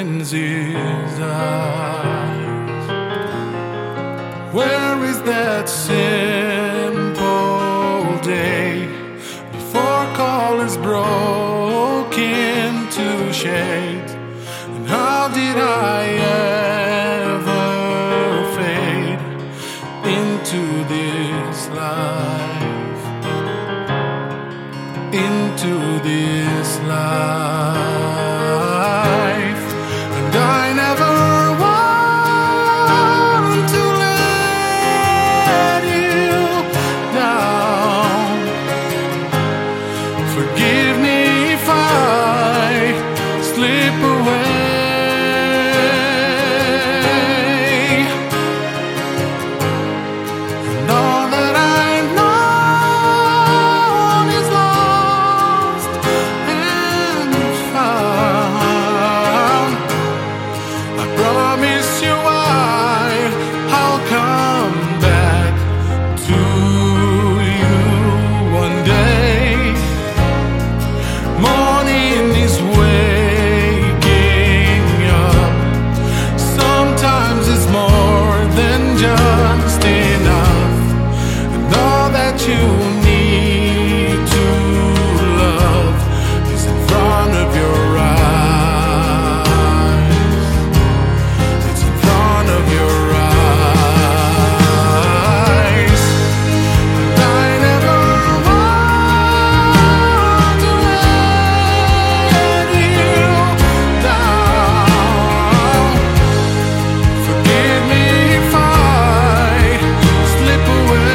opens his eyes. Where is that simple day before colors broke into shades? And how did I ever fade into this life, into this life? And I never want to let you down. Forgive me if I slip away. You need to love is in front of your eyes. It's in front of your eyes. And I never want to let you down. Forgive me if I slip away.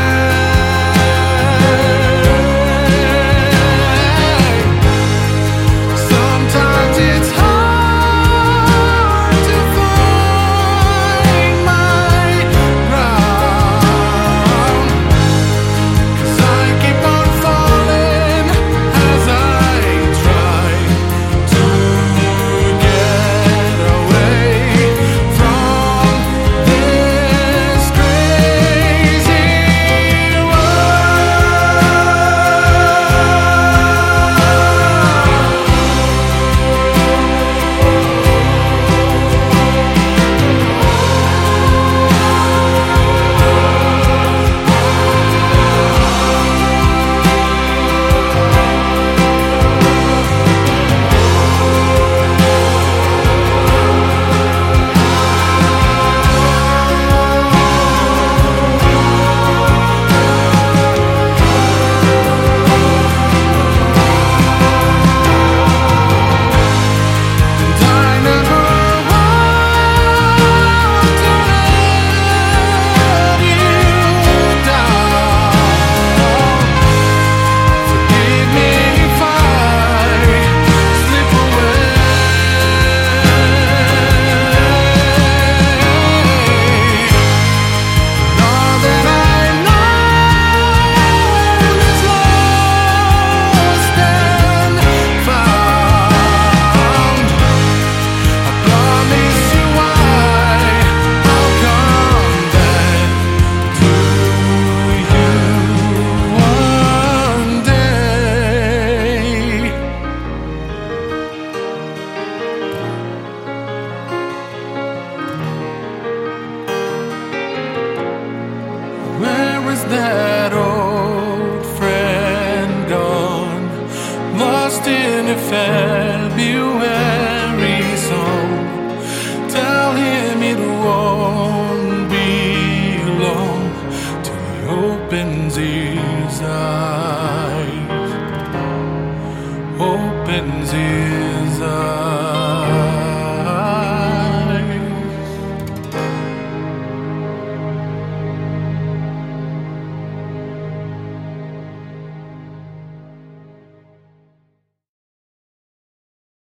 That old friend gone, lost in a February song. Tell him it won't be long till he opens his eyes, opens his